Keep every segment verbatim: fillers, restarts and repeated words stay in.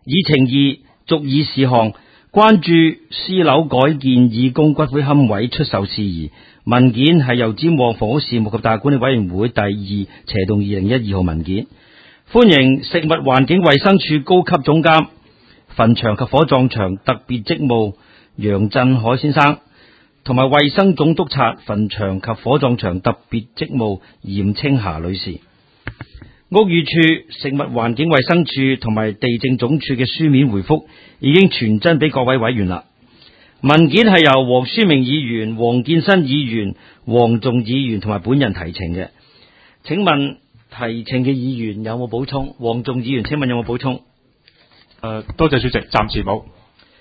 議程二，續議事項，關注私樓改建以供骨灰龕位出售事宜。文件係由尖旺房屋事務及大廈管理委員會第二斜動二零一二號文件。歡迎食物環境衛生署高級總監墳場及火葬場特別職務楊振海先生，同埋衛生總督察墳場及火葬場特別職務嚴青霞女士。屋宇署、食物環境衛生署同埋地政總署嘅書面回覆已經傳真俾各位委員啦。文件係由黃書明議員、黃建新議員、黃仲議員同埋本人提呈嘅。請問提呈嘅議員有冇補充？黃仲議員，請問有冇補充？ 誒、呃，多謝主席，暫時冇。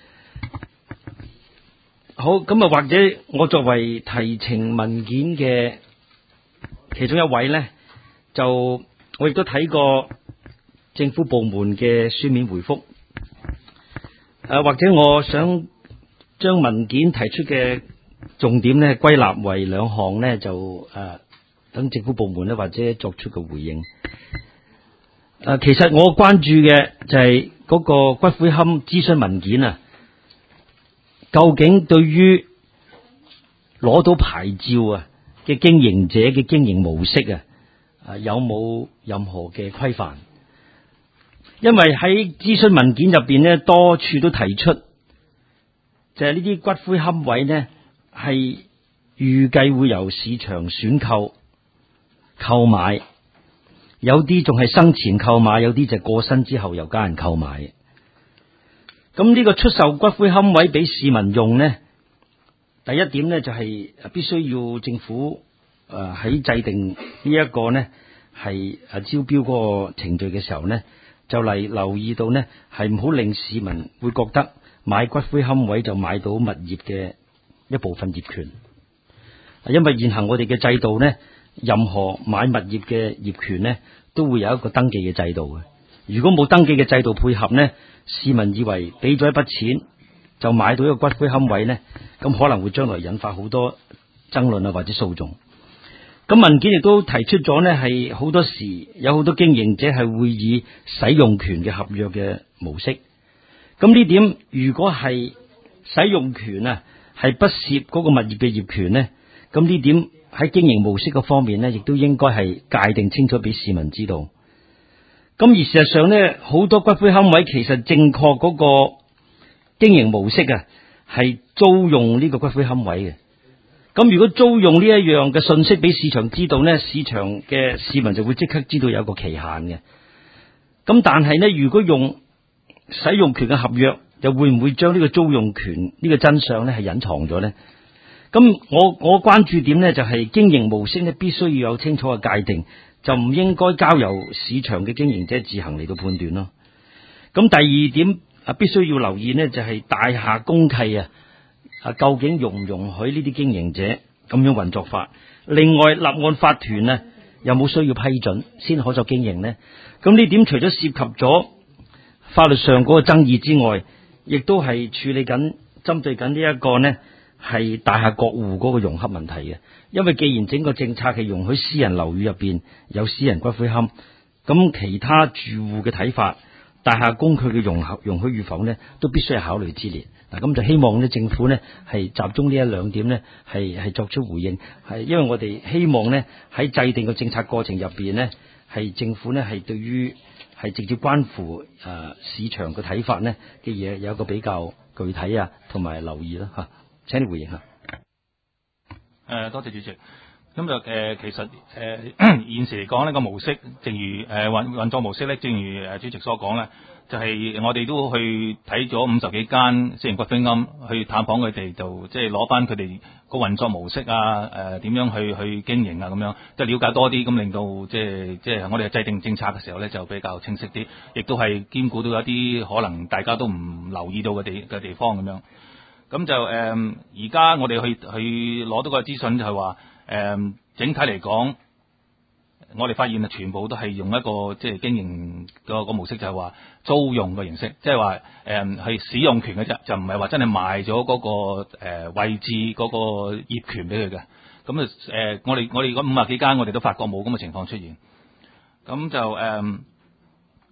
好，咁啊，或者我作為提呈文件嘅其中一位呢，就我亦都睇過政府部門嘅書面回覆。誒、呃，或者我想將文件提出嘅重點呢歸納為兩項呢，就誒、呃、等政府部門呢或者作出個回應。誒、呃，其實我關注嘅就係嗰個骨灰龕諮詢文件啊，究竟對於攞到牌照啊嘅經營者嘅經營模式啊，啊有冇任何嘅規範？因為喺諮詢文件入邊呢，多處都提出。就係呢啲骨灰龕位呢，係預計會由市場選購購買，有啲仲係生前購買，有啲就過身之後由家人購買。咁呢個出售骨灰龕位俾市民用呢，第一點呢就係必須要政府誒喺制定呢一個呢係誒招標嗰個程序嘅時候呢，就嚟留意到呢係唔好令市民會覺得買骨灰龕位就買到物業嘅一部分業權，因為現行我哋嘅制度呢，任何買物業嘅業權呢，都會有一個登記嘅制度嘅。如果冇登記嘅制度配合呢，市民以為俾咗一筆錢就買到一個骨灰龕位呢，咁可能會將來引發好多爭論啊或者訴訟。咁文件亦都提出咗呢，係好多時有好多經營者係會以使用權嘅合約嘅模式。咁呢點如果係使用權啊，係不涉嗰個物業嘅業權呢，咁呢點喺經營模式嘅方面呢，亦都應該係界定清楚俾市民知道。咁而事實上呢，好多骨灰龕位其實正確嗰個經營模式啊，係租用呢個骨灰龕位嘅。咁如果租用呢一樣嘅信息俾市場知道呢，市場嘅市民就會即刻知道有個期限嘅。咁但係呢，如果用使用權嘅合約，又會唔會將呢個租用權呢個真相呢係隱藏咗呢？咁我我關注點呢，就係經營模式呢必須要有清楚嘅界定，就唔應該交由市場嘅經營者自行嚟到判斷咯。咁第二點啊，必須要留意呢，就係大廈公契啊，啊究竟容唔容許呢啲經營者咁樣運作法？另外立案法團呢，有冇需要批准先可作經營呢？咁呢點除咗涉及咗法律上嗰個爭議之外，亦都係處理緊針對緊呢一個呢係大廈各戶嗰個融合問題嘅。因為既然整個政策係容許私人樓宇入邊有私人骨灰龕，咁其他住戶嘅睇法，大廈公契嘅融合容許與否呢，都必須係考慮之列。嗱，咁就希望呢政府呢係集中呢一兩點呢係係作出回應，係因為我哋希望呢喺制定個政策過程入邊呢，係政府呢係對於係直接關乎誒、呃、市場嘅睇法呢嘅嘢有一個比較具體啊，同埋留意啦吓。請你回應下。誒、 呃，多謝主席。咁就誒，其實誒、呃、現時嚟講呢個模式，正如誒運運作模式咧，正如誒主席所講咧，就係、是、我哋都去睇咗五十幾間私人骨灰龕，去探訪佢哋，就即係攞翻佢哋個運作模式啊，誒、呃、點樣去去經營啊，咁樣即係了解多啲，咁令到即係即係我哋制定政策嘅時候咧，就比較清晰啲，亦都係兼顧到一啲可能大家都唔留意到嘅地嘅地方咁樣。咁就誒，而、呃、家我哋去去攞到個資訊就係話。誒、嗯，整體嚟講，我哋發現啊，全部都係用一個即係經營個個模式，就係話租用嘅形式，即係話誒係使用權嘅啫，就唔係話真係賣咗嗰個誒、呃、位置嗰個業權俾佢嘅。咁啊誒，我哋我哋嗰五十幾間，我哋都發覺冇咁嘅情況出現。咁就誒、呃，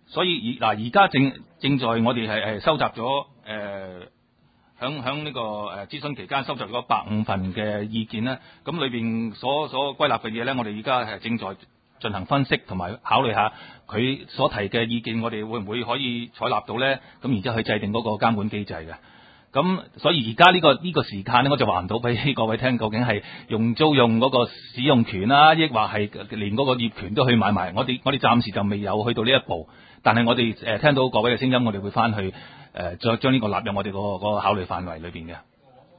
所以而嗱而家正正在我哋係誒收集咗誒響響呢個誒諮詢期間收集咗百五份嘅意見啦。咁裏邊所所歸納嘅嘢咧，我哋而家係正在進行分析同埋考慮下佢所提嘅意見，我哋會唔會可以採納到咧？咁然之後去制定嗰個監管機制嘅。咁所以而家呢個呢、呢個時間咧，我就話唔到俾各位聽，究竟係用租用嗰個使用權啦，抑或係連嗰個業權都去買埋。我哋我哋暫時就未有去到呢一步，但係我哋誒、呃、聽到各位嘅聲音，我哋會翻去誒、呃、再將呢個納入我哋、嗰個、嗰個考慮範圍裏邊嘅。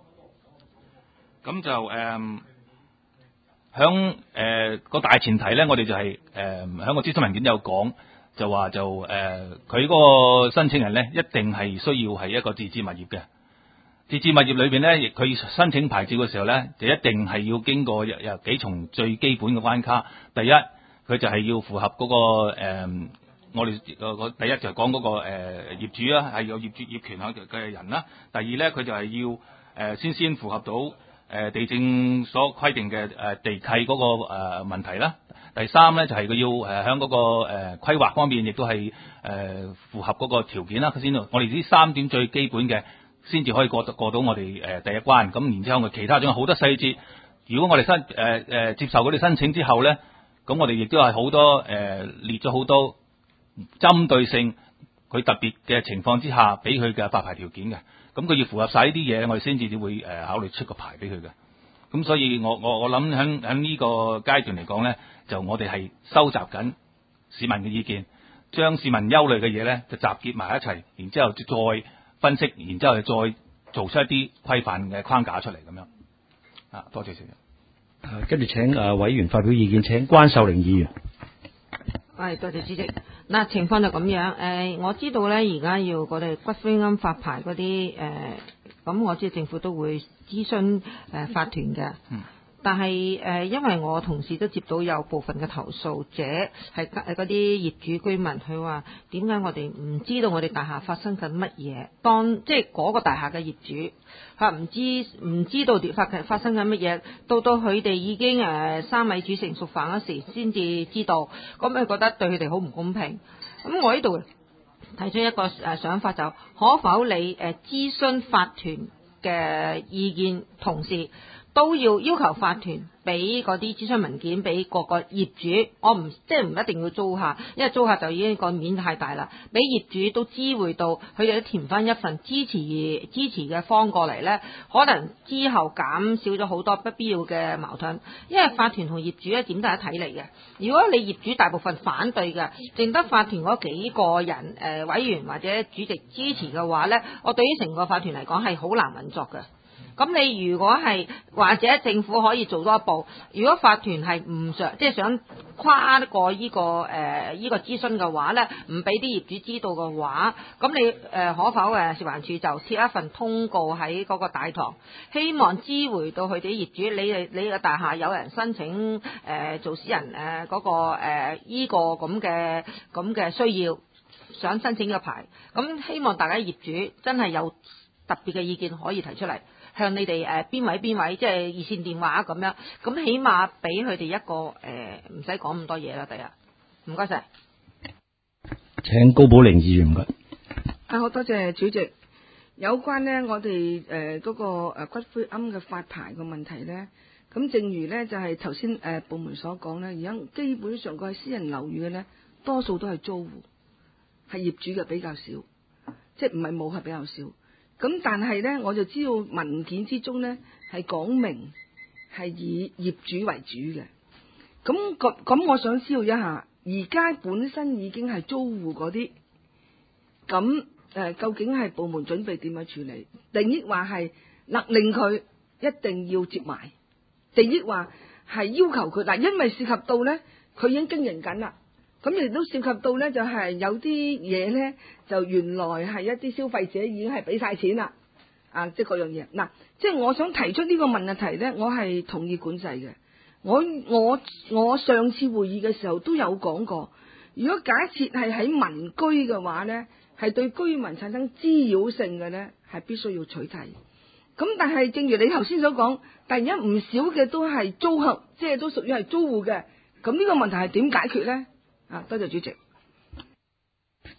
咁就誒響誒個大前提咧，我哋就係誒響個諮詢文件有講，就話就誒佢嗰個申請人咧，一定係需要係一個自置物業嘅。自置物業裏邊咧，亦佢申請牌照嘅時候咧，就一定係要經過有有幾重最基本嘅關卡。第一，佢就係要符合嗰、嗰個誒、呃，我哋個第一就係講嗰個誒、呃、業主啦，係有業主業權嘅嘅人啦。第二咧，佢就係要誒、呃、先先符合到誒、呃、地政所規定嘅誒、呃、地契嗰、嗰個誒、呃、問題啦。第三咧就係、是、佢要誒喺嗰個誒、呃、規劃方面，亦都係誒、呃、符合嗰個條件啦。佢先，我哋呢三點最基本嘅。先至可以過到過到我哋誒、呃、第一關，咁然之後我其他仲有好多細節。如果我哋申誒誒接受嗰啲申請之後咧，咁我哋亦都係好多誒、呃、列咗好多針對性佢特別嘅情況之下，俾佢嘅發牌條件嘅。咁佢要符合晒呢啲嘢，我哋先至會誒、呃、考慮出個牌俾佢嘅。咁所以我我我諗喺喺呢個階段嚟講咧，就我哋係收集緊市民嘅意見，將市民憂慮嘅嘢咧就集結埋一齊，然之後再分析，然之後再做出一啲規範嘅框架出嚟咁樣。啊，多謝先生。 啊，跟住請誒委員發表意見，請關秀玲議員。 係，多謝主席。嗱，情況就咁樣。誒、呃，我知道咧，而家要我哋骨灰龕發牌嗰啲誒，咁、呃、我知政府都會諮詢誒法團嘅。嗯。但係誒、呃，因為我同事都接到有部分嘅投訴者係誒嗰啲業主居民，佢話點解我哋唔知道我哋大廈發生緊乜嘢？當即係嗰個大廈嘅業主，佢唔知唔知道發發生緊乜嘢，到到佢哋已經誒、呃、三米煮成熟飯嗰時先至知道，咁佢覺得對佢哋好唔公平。咁我呢度提出一個誒想法，就可否你誒諮詢法團嘅意見，同時都要要求法團俾嗰啲諮詢文件俾各個業主，我唔即係唔一定要租客，因為租客就已經個面太大啦。俾業主都知會到，佢哋都填翻一份支持支持嘅方過嚟呢，可能之後減少咗好多不必要嘅矛盾。因為法團同業主咧點都係一體嚟嘅。如果你業主大部分反對嘅，淨得法團嗰幾個人誒、呃、委員或者主席支持嘅話呢，我對於成個法團嚟講係好難運作嘅。咁你如果係或者政府可以做多一步，如果法團係唔想即係想跨過呢、這個誒依、呃這個諮詢嘅話咧，唔俾啲業主知道嘅話，咁你誒、呃、可否誒食環署就貼一份通告喺嗰個大堂，希望知會到佢哋啲業主，你哋你嘅大廈有人申請誒、呃、做私人誒嗰、呃那個誒依、呃這個咁嘅咁嘅需要，想申請個牌，咁希望大家業主真係有特別嘅意見可以提出嚟。向你哋誒邊位邊位，即係熱線電話咁樣，咁起碼俾佢哋一個誒唔使講咁多嘢啦。第日，唔該晒。 請高寶玲議員。唔該。 啊，好多謝主席。有關呢，我哋誒嗰個誒骨灰龕嘅發牌嘅問題咧，咁正如咧就係頭先誒部門所講咧，而家基本上個係私人樓宇嘅咧，多數都係租戶，係業主嘅比較少，即係唔係冇係比較少。咁但係咧，我就知道文件之中咧係講明係以業主為主嘅。咁咁咁，我想知道一下，而家本身已經係租戶嗰啲，咁誒、呃、究竟係部門準備點樣處理？定抑或係勒令佢一定要接埋？定抑或係要求佢嗱？因為涉及到咧，佢已經經營緊啦。咁亦都涉及到咧，就係有啲嘢咧，就原來係一啲消費者已經係俾晒錢啦，啊，即係嗰樣嘢。嗱，即係我想提出呢個問題咧，我係同意管制嘅。我我我上次會議嘅時候都有講過，如果假設係喺民居嘅話咧，係對居民產生滋擾性嘅咧，係必須要取締。咁但係正如你頭先所講，但而家唔少嘅都係租客，即係都屬於係租戶嘅。咁呢個問題係點解決咧？啊，多謝主席。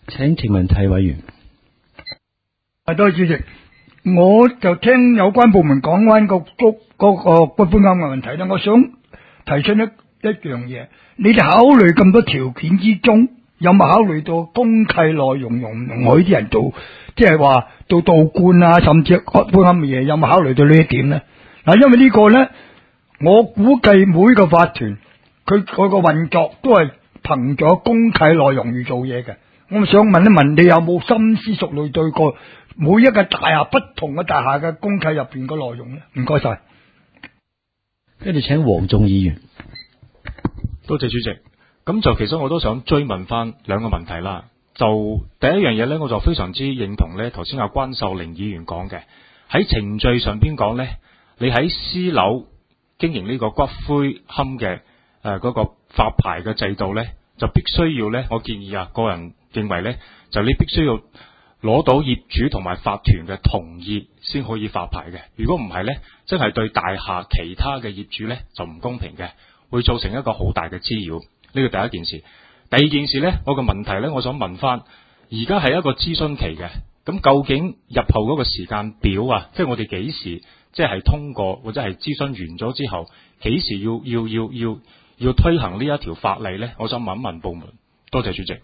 請請問題委員。 啊，多謝主席。我就聽有關部門講翻個骨嗰個骨灰龕嘅問題咧，我想提出一一樣嘢，你哋考慮咁多條件之中，有冇考慮到公契內容容唔容許啲人做，即係話做道觀啊，甚至骨灰龕嘅嘢，有冇考慮到呢一點咧？嗱，因為呢個咧，我估計每個法團佢佢個運作都係憑咗公契內容而做嘢嘅。我想問一問，你有冇深思熟慮對過每一個大廈不同嘅大廈嘅公契入邊嘅內容咧？唔該晒。 跟住請黃眾議員。 多謝主席。咁就其實我都想追問翻兩個問題啦。就第一樣嘢咧，我就非常之認同咧，頭先阿關秀玲議員講嘅，喺程序上邊講咧，你喺私樓經營呢個骨灰龕嘅誒嗰個發牌嘅制度咧，就必須要咧，我建議啊，個人認為咧，就你必須要攞到業主同埋法團嘅同意先可以發牌嘅。如果唔係咧，真係對大廈其他嘅業主咧就唔公平嘅，會造成一個好大嘅滋擾。呢個第一件事。第二件事咧，我個問題咧，我想問翻，而家係一個諮詢期嘅，咁究竟入後嗰個時間表啊，即係我哋幾時即係通過或者係諮詢完咗之後，幾時要要要要要推行呢一條法例咧？我想問一問部門。多謝主席。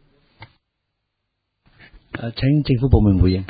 誒，請政府部門回應。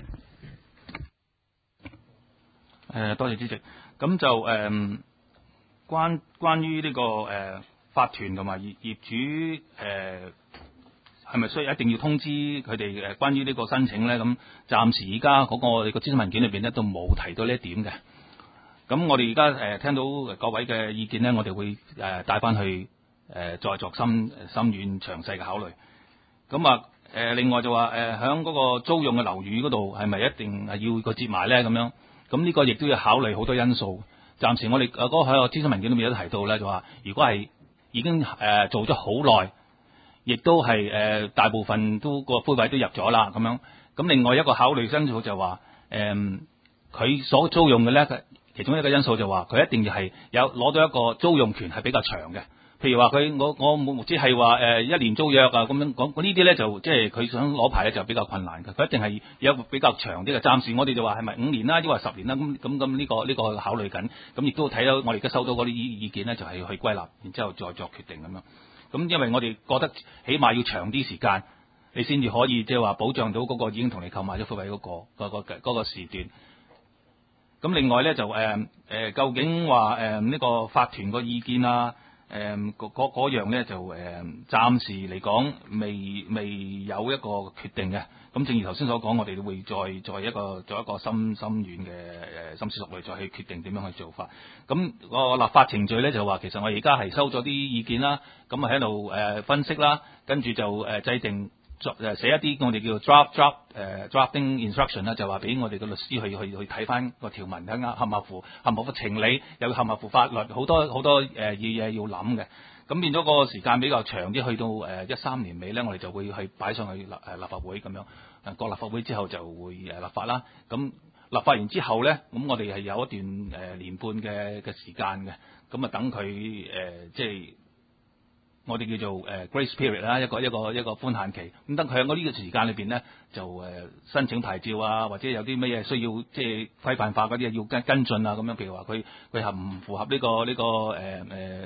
誒，多謝主席。咁就誒、呃、關關於呢、這個誒、呃、法團同埋業業主誒係咪需要一定要通知佢哋誒關於呢個申請咧？咁暫時而家嗰個我哋個諮詢文件裏邊咧都冇提到呢一點嘅。咁我哋而家誒聽到各位嘅意見咧，我哋會誒帶翻去誒、呃、再作深深遠詳細嘅考慮。咁啊誒另外就話誒響嗰個租用嘅樓宇嗰度係咪一定係要個接埋咧？咁樣咁呢個亦都要考慮好多因素。暫時我哋誒嗰個喺個諮詢文件裏面有提到咧，就話如果係已經誒、呃、做咗好耐，亦都係誒、呃、大部分都個灰位都入咗啦，咁樣。咁另外一個考慮因素就話誒佢所租用嘅咧，其中一個因素就話佢一定要係有攞到一個租用權係比較長嘅。譬如話佢我我冇只係話誒一年租約啊咁樣講，呢啲咧就即係佢想攞牌咧就比較困難嘅。佢一定係有比較長啲嘅。暫時我哋就話係咪五年啦，抑或十年啦？咁咁咁呢個呢個考慮緊。咁亦都睇到我哋而家收到嗰啲意意見咧，就係去歸納，然之後再作決定咁樣。咁因為我哋覺得起碼要長啲時間，你先至可以即係話保障到嗰個已經同你購買咗鋪位嗰個嗰個嗰個時段。咁另外咧就誒誒，究竟話誒呢個法團個意見啊？誒嗰嗰樣咧就誒、呃、暫時嚟講未未有一個決定嘅。咁正如頭先所講，我哋會再再一個做一個深深遠嘅誒深思熟慮，再去決定點樣去做法。咁、個立法程序咧就話，其實我而家係收咗啲意見啦，咁啊喺度誒分析啦，跟住就誒制定作誒寫一啲我哋叫做 draft draft 誒 drafting instruction 啦，就話俾我哋嘅律師去去去睇翻個條文睇啱合唔合乎合唔合乎情理，又合唔合乎法律，好多好多誒嘢嘢要諗嘅。咁變咗個時間比較長啲，去到誒一三年尾咧，我哋就會去擺上去立誒立法會咁樣，誒過立法會之後就會誒立法啦。咁立法完之後咧，咁我哋係有一段誒年半嘅嘅時間嘅，咁啊等佢誒即係。我哋叫做誒 grace period 啦，一個一個一個寬限期。咁等佢喺我呢個時間裏邊咧，就誒申請牌照啊，或者有啲乜嘢需要即係規範化嗰啲要跟跟進啊，咁樣譬如話佢佢係唔符合呢個呢個誒誒誒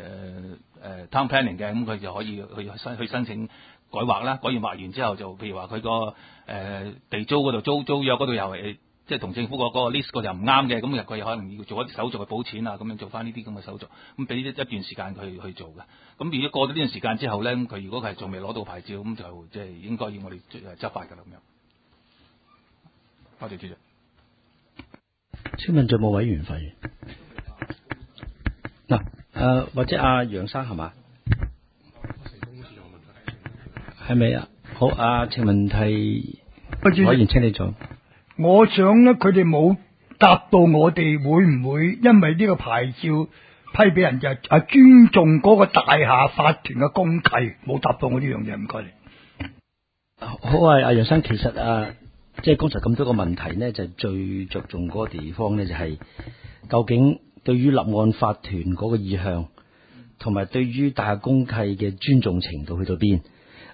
town planning 嘅，咁佢就可以去申去申請改劃啦。改完劃完之後就譬如話佢個誒地租嗰度租租約嗰度又係。即係同政府個嗰個 list 個就唔啱嘅，咁佢可能要做一啲手續去補錢啊，咁樣做翻呢啲咁嘅手續，咁俾一段時間佢去做嘅。咁如果過咗呢段時間之後咧，佢如果佢係仲未攞到牌照，咁就即係應該要我哋執法㗎啦咁樣。多謝主席。 請問仲有冇委員發言？嗱，誒或者阿楊生係嘛？係咪啊？好啊，請問題委員請你做。 我想咧，佢哋冇答到我哋會唔會因為呢個牌照批俾人就係尊重嗰個大廈法團嘅公契，冇答到我呢樣嘢，唔該你。 好啊，阿楊生，其實啊，即係剛才咁多個問題呢，就最着重嗰個地方呢，就係究竟對於立案法團嗰個意向，同埋對於大廈公契嘅尊重程度去到邊？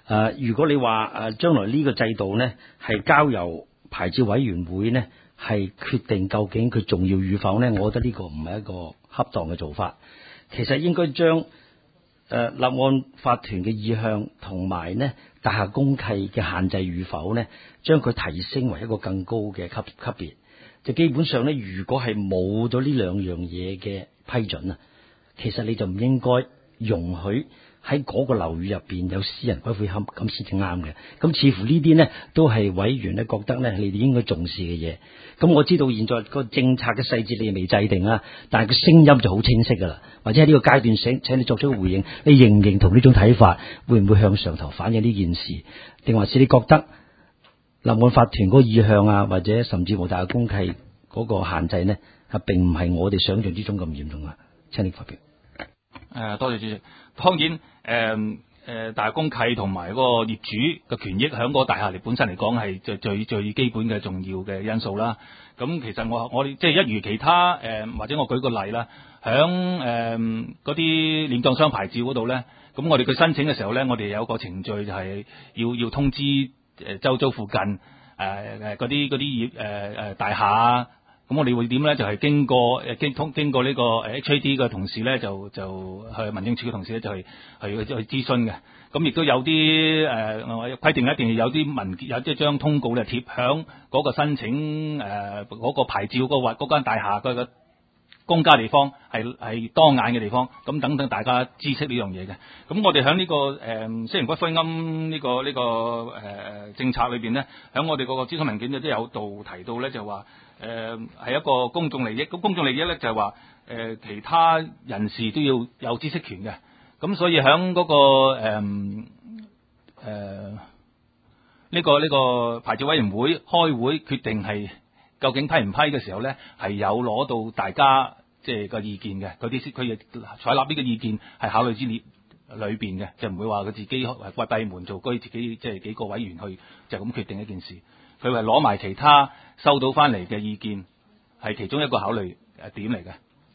呃，如果你話誒將來呢個制度呢係交由牌照委員會呢係決定究竟佢重要與否呢，我覺得呢個唔係一個恰當嘅做法。其實應該將誒立案法團嘅意向同埋呢大廈公契嘅限制與否呢，將佢提升為一個更高嘅級級別。就基本上呢，如果係冇咗呢兩樣嘢嘅批准啊，其實你就唔應該容許喺嗰個樓宇入邊有私人骨灰龕，咁先至啱嘅。咁似乎呢啲呢都係委員咧覺得呢你哋應該重視嘅嘢。咁我知道現在個政策嘅細節你未制定啊，但係個聲音就好清晰噶啦。或者喺呢個階段請請你作出個回應，你認唔認同呢種睇法？會唔會向上頭反映呢件事？定還是你覺得立案法團嗰個意向啊，或者甚至乎大廈公契嗰個限制呢，係並唔係我哋想象之中咁嚴重啊？請你發表。 誒、呃，多謝主席。當然，誒、呃、誒、呃，大廈公契同埋嗰個業主嘅權益，響個大廈嚟本身嚟講係最最最基本嘅重要嘅因素啦。咁其實我我哋即係一如其他誒、呃，或者我舉個例啦，響誒嗰啲殮葬商牌照嗰度咧，咁我哋去申請嘅時候咧，我哋有個程序就係要要通知誒周遭附近誒誒嗰啲嗰啲業誒誒大廈啊。咁我哋會點咧？就係、是、經過誒經通經過呢個誒 H A D 嘅同事咧，就就去民政處嘅同事咧，就去去去諮詢嘅。咁亦都有啲誒規定，一定要有啲文件，有即係將通告咧貼響嗰個申請誒嗰、呃那個牌照嗰或嗰間大廈嘅公家地方，係係當眼嘅地方。咁等等大家知悉呢樣嘢嘅。咁我哋喺呢個誒私人骨灰龕呢個呢、這個誒、呃、政策裏邊咧，喺我哋嗰個諮詢文件都有度提到咧，就話。誒係、呃、一個公眾利益，咁公眾利益咧就係話誒其他人士都要有知識權嘅，咁所以喺嗰、那個誒誒呢個呢、這個牌照委員會開會決定係究竟批唔批嘅時候咧，係有攞到大家即係個意見嘅，嗰啲佢亦採納呢個意見係考慮之列裏邊嘅，就唔會話佢自己係閉門造車，自己即係幾個委員去就咁決定一件事。佢係攞埋其他收到翻嚟嘅意見，係其中一個考慮誒點嚟嘅。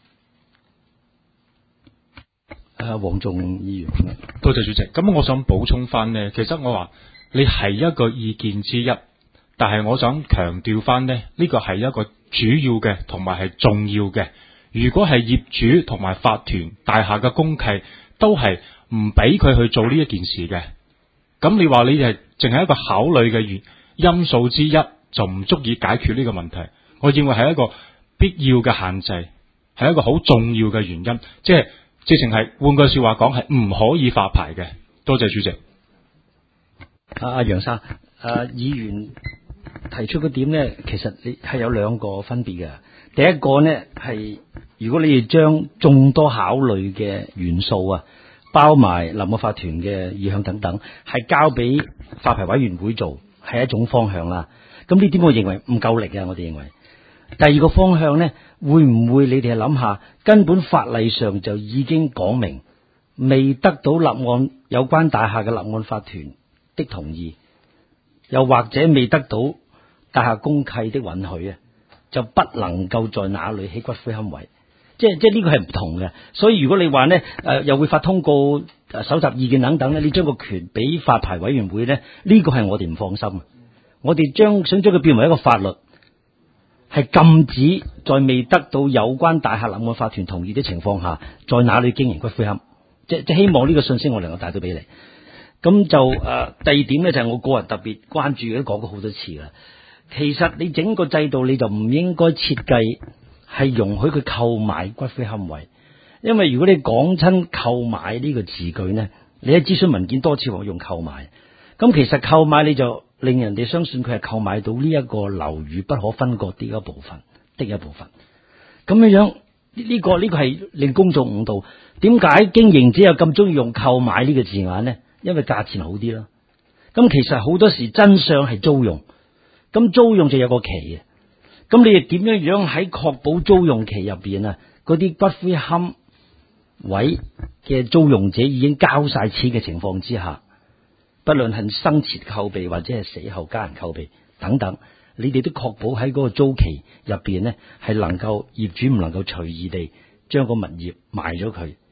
誒，黃仲議員， 多謝主席。咁我想補充翻呢，其實我話你係一個意見之一，但係我想強調翻呢，呢個係一個主要嘅同埋係重要嘅。如果係業主同埋法團大廈嘅公契都係唔俾佢去做呢一件事嘅，咁你話你係淨係一個考慮嘅原因素之一，就唔足以解決呢個問題。我認為係一個必要嘅限制，係一個好重要嘅原因，即係直情係換句說話講，係唔可以發牌嘅。多謝主席。 阿阿楊生，誒、啊，議員提出嗰點呢，其實你係有兩個分別嘅。第一個呢係，如果你哋將眾多考慮嘅元素啊，包埋立案法團嘅意向等等，係交俾發牌委員會做。係一種方向啦，咁呢點我認為唔夠力啊！我哋認為第二個方向呢，會唔會你哋係諗下，根本法例上就已經講明，未得到立案有關大廈嘅立案法團的同意，又或者未得到大廈公契的允許啊，就不能夠在那裏起骨灰龕位。即係即係呢個係唔同嘅。所以如果你話呢，誒、呃、又會發通告、誒搜集意見等等咧，你將個權俾發牌委員會呢，呢、這個係我哋唔放心。我哋將想將佢變為一個法律，係禁止在未得到有關大廈立案法團同意的情況下，在哪裏經營骨灰龕。即即希望呢個信息我能夠帶到俾你。咁就誒、呃、第二點呢，就係、是、我個人特別關注嘅，都講過好多次啦。其實你整個制度你就唔應該設計係容許佢購買骨灰龕位，因為如果你講親購買呢個字句呢，你喺諮詢文件多次話用購買，咁其實購買你就令人哋相信佢係購買到呢一個樓宇不可分割的一部分的一部分，咁樣樣呢、這個呢、這個係令公眾誤導。點解經營者又咁中意用購買呢個字眼呢？因為價錢好啲啦。咁其實好多時真相係租用，咁租用就有個期嘅。咁你亦點樣樣喺確保租用期入邊啊？嗰啲骨灰龕位嘅租用者已經交晒錢嘅情況之下，不論係生前購備或者係死後家人購備等等，你哋都確保喺嗰個租期入邊呢，係能夠業主唔能夠隨意地將個物業賣咗佢。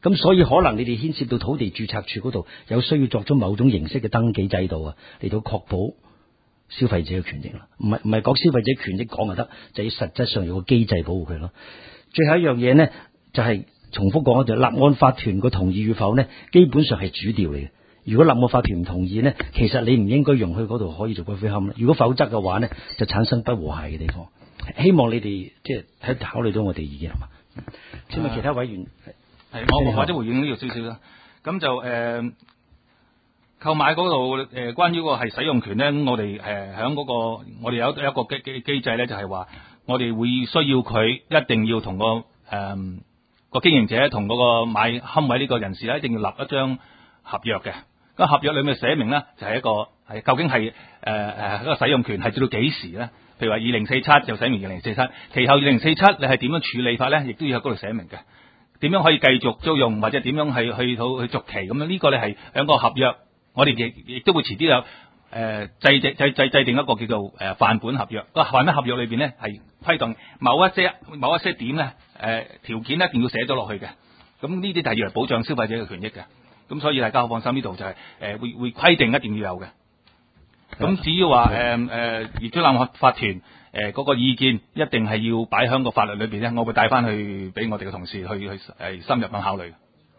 咁所以可能你哋牽涉到土地註冊處嗰度有需要作出某種形式嘅登記制度啊，嚟到確保消費者嘅權益啦。唔係唔係講消費者權益講就得，就要實質上有個機制保護佢咯。最後一樣嘢呢，就係、是、重複講就立案法團個同意與否呢，基本上係主調嚟嘅。如果立案法團唔同意呢，其實你唔應該容許嗰度可以做骨灰龕啦。如果否則嘅話呢，就產生不和諧嘅地方。希望你哋即係喺考慮到我哋意見係嘛？請問其他委員係我或者回應呢度少少啦。咁就誒、呃、購買嗰度誒關於個係使用權咧，我哋誒喺嗰個我哋有一個機機機制咧，就係話我哋會需要佢一定要同個誒、呃、個經營者同嗰個買龕位呢個人士咧，一定要立一張合約嘅。個合約裏面寫明咧，就係一個係究竟係誒誒一個使用權係至到幾時咧？譬如話二零四七就寫明二零四七，其後二零四七你係點樣處理法咧？亦都要喺嗰度寫明嘅。點樣可以繼續租用或者點樣係去到去續期咁樣？呢個咧係兩個合約，我哋亦亦都會遲啲有誒、呃、制制制制制定一個叫做誒範本合約。個範本合約裏邊咧係規定某一些某一些點咧誒條件一定要寫咗落去嘅。咁呢啲就係要嚟保障消費者嘅權益嘅。咁所以大家好放心，呢度就係、是、誒、呃、會會規定一定要有嘅。咁至於話誒誒業主立案法團誒嗰、呃那個意見，一定係要擺喺個法律裏邊咧，我會帶翻去俾我哋嘅同事去去誒、呃、深入咁考慮。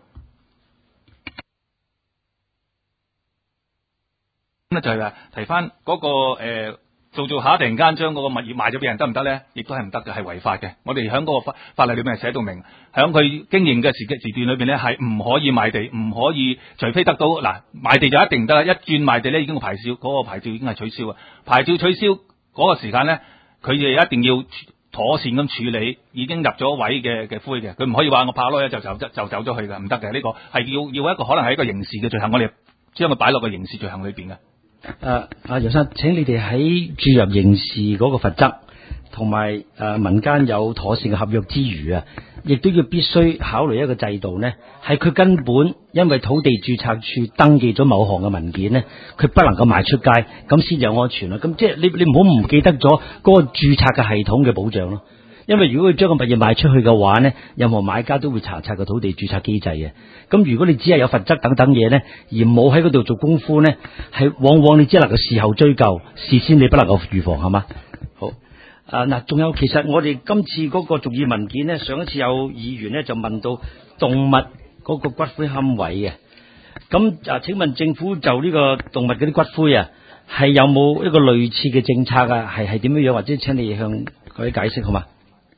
咁咧就係話提翻嗰、那個誒。呃做做下突然間將嗰個物業賣咗俾人得唔得咧？亦都係唔得嘅，係違法嘅。我哋喺嗰個法法例裏邊係寫到明，喺佢經營嘅時嘅時段裏邊咧係唔可以賣地，唔可以除非得到嗱賣地就一定唔得啦。一轉賣地咧已經個牌照嗰、嗰個牌照已經係取消啊！牌照取消嗰個時間咧，佢哋一定要妥善咁處理已經入咗位嘅嘅灰嘅，佢唔可以話我拍落去就走就走咗去嘅，唔得嘅。呢、呢個係要要一個可能係一個刑事嘅罪行，我哋將佢擺落個刑事罪行裏邊嘅。 誒，阿楊生，請你哋喺注入刑事嗰個罰則，同埋誒民間有妥善嘅合約之餘啊，亦都要必須考慮一個制度呢，係佢根本因為土地註冊處登記咗某項嘅文件呢，佢不能夠賣出街，咁先有安全啦。咁即係你你唔好唔記得咗嗰個註冊嘅系統嘅保障咯。因為如果佢將個物業賣出去嘅話呢，任何買家都會查冊個土地註冊機制嘅。咁如果你只係有罰則等等嘢呢，而冇喺嗰度做功夫呢，係往往你只能夠事後追究，事先你不能夠預防，係嘛？好啊，嗱，仲有其實我哋今次嗰個續議文件呢，上一次有議員呢就問到動物嗰個骨灰龕位嘅。咁啊，請問政府就呢個動物嗰啲骨灰啊，係有冇一個類似嘅政策啊？係係點樣樣？或者請你向佢解釋好嘛？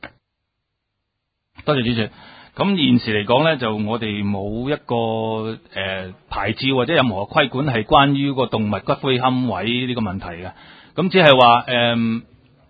多謝主席。咁現時嚟講咧，就我哋冇一個誒、呃、牌照或者任何規管係關於個動物骨灰龕位呢個問題嘅。咁只係話誒，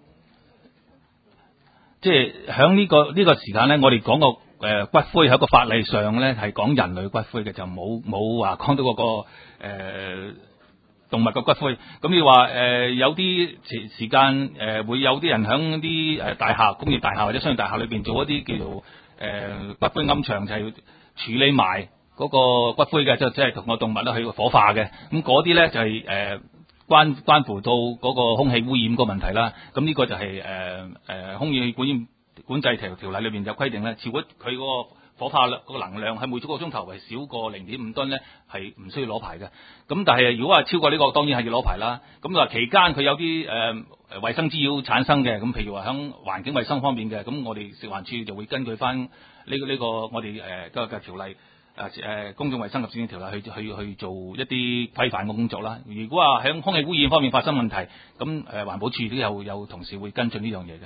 即係喺呢個呢、這個時間咧，我哋講個誒骨灰喺個法例上咧係講人類骨灰嘅，就冇冇話講到嗰、那個誒、呃、動物嘅骨灰。咁你話誒有啲時時間誒、呃、會有啲人喺啲誒大廈、工業大廈或者商業大廈裏邊做一啲叫做誒、呃、骨灰龕場，就係處理埋嗰個骨灰嘅，即係即係同個動物咧去火化嘅。咁嗰啲咧就係、是、誒、呃、關關乎到嗰個空氣污染個問題啦。咁呢個就係誒誒空氣管管制條條例裏邊有規定咧，如果佢嗰個火化嗰個能量係每足個鐘頭係少過零點五噸咧，係唔需要攞牌嘅。咁但係如果話超過呢、這個，當然係要攞牌啦。咁話期間佢有啲誒誒衞生滋擾產生嘅，咁譬如話喺環境衞生方面嘅，咁我哋食環署就會根據翻呢、這個呢、這個我哋誒嗰個嘅條例誒誒、呃、公眾衞生及市政條例去去去做一啲規範嘅工作啦。如果話喺空氣污染方面發生問題，咁誒、呃、環保署都有有同事會跟進呢樣嘢嘅。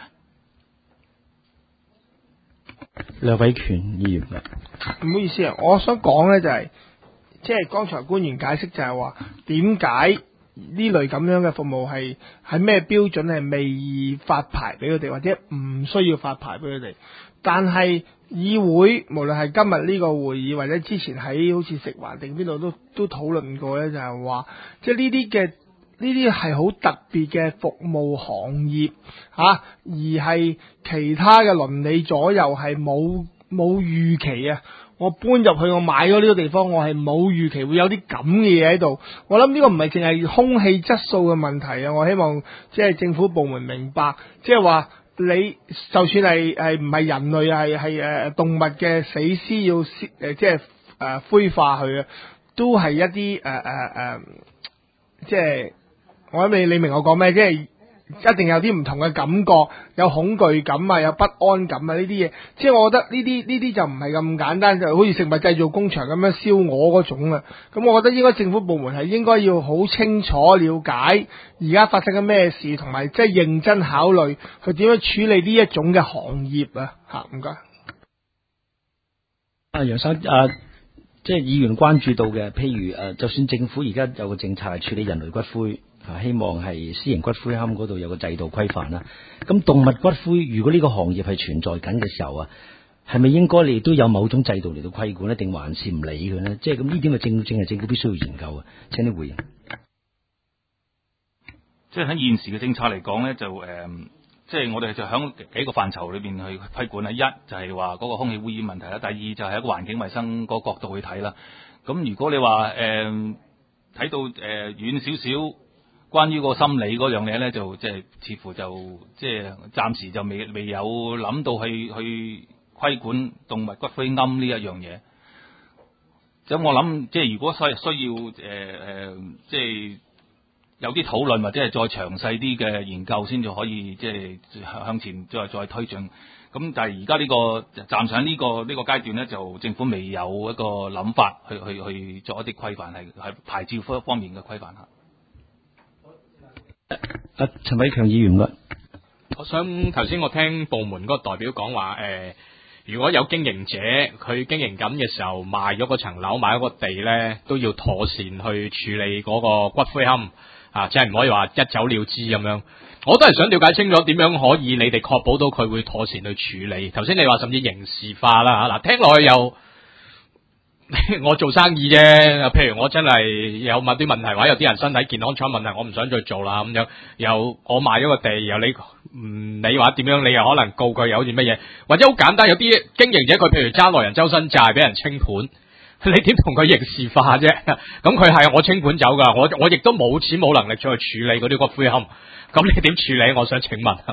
梁偉權議員， 唔好意思啊，我想講咧就係、是，即係剛才官員解釋就係話，點解呢類咁樣嘅服務係喺咩標準係未發牌俾佢哋，或者唔需要發牌俾佢哋？但係議會無論係今日呢個會議，或者之前喺好似食環定邊度都都討論過咧，就係話，即係呢啲嘅。呢啲係好特別嘅服務行業嚇、啊，而係其他嘅鄰里左右係冇冇預期啊！我搬入去，我買咗呢個地方，我係冇預期會有啲咁嘅嘢喺度。我諗呢個唔係淨係空氣質素嘅問題啊！我希望即係政府部門明白，即係話你就算係係唔係人類係係誒動物嘅死屍要誒、呃、即係誒、呃、灰化佢啊，都係一啲誒誒誒，即係我諗你你明我講咩？即係一定有啲唔同嘅感覺，有恐懼感啊，有不安感啊呢啲嘢。即係我覺得呢啲呢啲就唔係咁簡單，就好似食物製造工場咁樣燒鵝嗰種啊。咁我覺得應該政府部門係應該要好清楚了解而家發生緊咩事，同埋即係認真考慮去點樣處理呢一種嘅行業啊。嚇，唔該。 啊，楊生啊，即係議員關注到嘅，譬如誒，就算政府而家有個政策係處理人類骨灰。啊，希望係私營骨灰龕嗰度有個制度規範啦。咁動物骨灰，如果呢個行業係存在緊嘅時候啊，係咪應該你都有某種制度嚟到規管咧，定還是唔理佢呢？即係咁呢點，咪正正係政府必須要研究啊。請你回應。 即係喺現時嘅政策嚟講咧，就誒、呃，即係我哋就響幾個範疇裏邊去規管啦。一就係話嗰個空氣污染問題啦，第二就係一個環境衛生嗰個角度去睇啦。咁如果你話誒睇到誒遠少少。關於個心理嗰樣嘢咧，就即係似乎就即係暫時就未未有諗到去去規管動物骨灰龕呢一樣嘢。咁我諗即係如果需需要誒誒、呃，即係有啲討論或者係再詳細啲嘅研究先至可以即係向前再再推進。咁但係而家呢個暫時喺呢個呢個階段咧，就政府未有一個諗法去去去做一啲規範，係係牌照方方面嘅規範嚇。 阿陳偉強議員嘅， 我想頭先我聽部門嗰個代表講話，誒、呃，如果有經營者佢經營緊嘅時候賣咗嗰層樓，買咗個地咧，都要妥善去處理嗰個骨灰龕啊，即係唔可以話一走了之咁樣。我都係想了解清楚點樣可以你哋確保到佢會妥善去處理。頭先你話甚至刑事化啦嚇，嗱、啊、聽落去又。我做生意啫，譬如我真係有某啲問題，或者有啲人身體健康出問題，我唔想再做啦咁樣。又我賣咗個地，又你唔理話點樣，你又可能告佢有好似乜嘢，或者好簡單，有啲經營者佢譬如揸內人周身債，俾人清盤，你點同佢刑事化啫？咁佢係我清盤走噶，我我亦都冇錢冇能力再去處理嗰啲骨灰龕，咁你點處理？我想請問。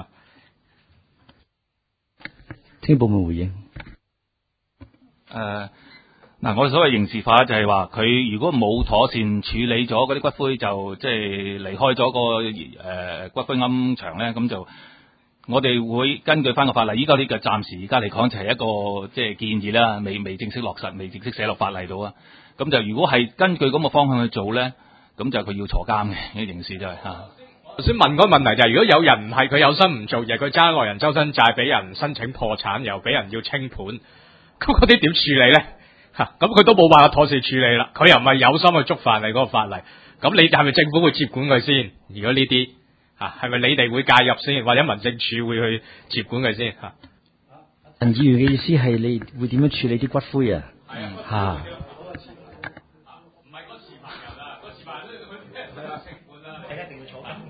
聽部門回應。 誒、呃。嗱，我哋所謂刑事化就係話佢如果冇妥善處理咗嗰啲骨灰，就即係離開咗個誒、呃、骨灰龕場咧，咁就我哋會根據翻個法例。依家呢個暫時而家嚟講就係一個即係建議啦，未未正式落實，未正式寫落法例度啊。咁就如果係根據咁嘅方向去做咧，咁就佢要坐監嘅呢刑事就係、是、嚇。 頭先問嗰個問題就係、是，如果有人唔係佢有心唔做嘢，佢揸內人周身債，俾人申請破產，又俾人要清盤，咁嗰啲點處理咧？吓，咁佢都冇辦法妥善處理啦，佢又唔係有心去觸犯你嗰個法例，咁你係咪政府會接管佢先？如果呢啲吓，係咪你哋會介入先，或者民政處會去接管佢先？吓， 陳議員嘅意思係你會點樣處理啲骨灰啊？ 係啊， 吓， 唔係嗰持牌人啊，嗰持牌人佢俾人清盤啦，你一定要坐監。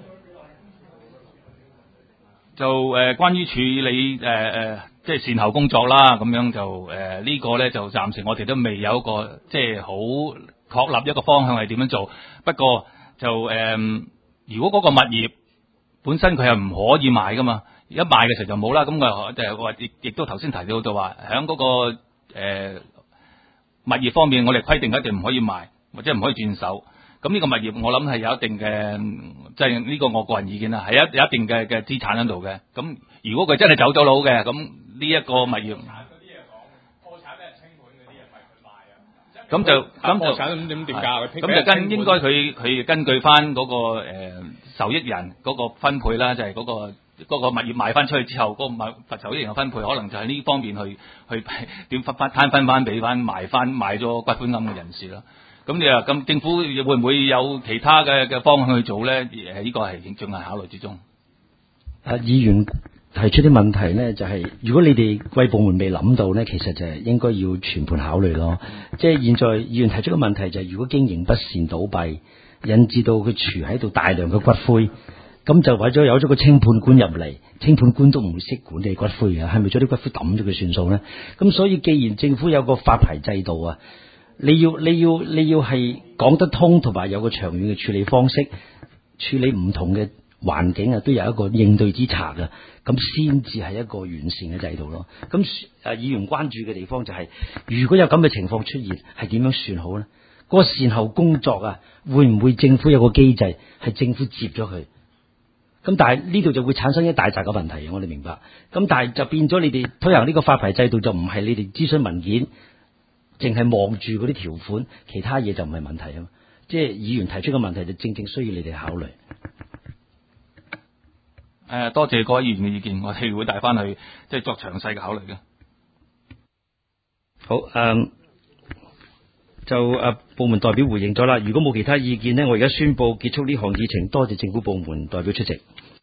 就誒、呃，關於處理誒誒。呃呃即係善後工作啦，咁樣就誒、呃這個、呢個咧就暫時我哋都未有一個即係好確立一個方向係點樣做。不過就誒、呃，如果嗰個物業本身佢係唔可以賣噶嘛，一賣嘅時候就冇啦。咁我就話亦亦都頭先提到就話，喺嗰、那個誒、呃、物業方面，我哋規定一定唔可以賣，或者唔可以轉手。咁呢個物業我諗係有一定嘅，即係呢個我個人意見啦，係一有一定嘅嘅資產喺度嘅。咁如果佢真係走咗佬嘅，咁呢一個物業， 破產俾人清盤嗰啲嘢，咪佢賣啊？ 咁就咁就破產咁點點價？ 咁就跟應該佢佢根據翻嗰、那個誒、呃、受益人嗰個分配啦，就係、是、嗰、那個嗰、那個物業賣翻出去之後，嗰、那個物受益人嘅分配，可能就係呢方面去去點分翻攤分翻俾翻賣翻賣咗骨灰龕嘅人士啦。咁你話咁政府會唔會有其他嘅嘅方向去做咧？誒，呢個係仲係考慮之中。 啊，議員提出啲問題咧，就係、是、如果你哋貴部門未諗到咧，其實就係應該要全盤考慮咯。嗯、即係現在議員提出嘅問題就係、是，如果經營不善倒閉，引致到佢儲喺度大量嘅骨灰，咁就為咗有咗個清盤官入嚟，清盤官都唔會識管理骨灰嘅，係咪將啲骨灰抌咗佢算數咧？咁所以既然政府有個發牌制度啊，你要你要你要係講得通，同埋有個長遠嘅處理方式，處理唔同嘅環境啊，都有一個應對之策嘅，咁先至係一個完善嘅制度咯。咁誒，議員關注嘅地方就係、是，如果有咁嘅情況出現，係點樣算好呢？嗰、那個善後工作啊，會唔會政府有個機制係政府接咗佢？咁但係呢度就會產生一大紮嘅問題，我哋明白。咁但係就變咗你哋推行呢個發牌制度，就唔係你哋諮詢文件，淨係望住嗰啲條款，其他嘢就唔係問題啊嘛。即係議員提出嘅問題，就正正需要你哋考慮。 誒，多謝各位議員嘅意見，我哋會帶翻去即係作詳細嘅考慮嘅。 好，誒、嗯，就誒、啊、部門代表回應咗啦。如果冇其他意見呢，我而家宣布結束呢項議程。多謝政府部門代表出席。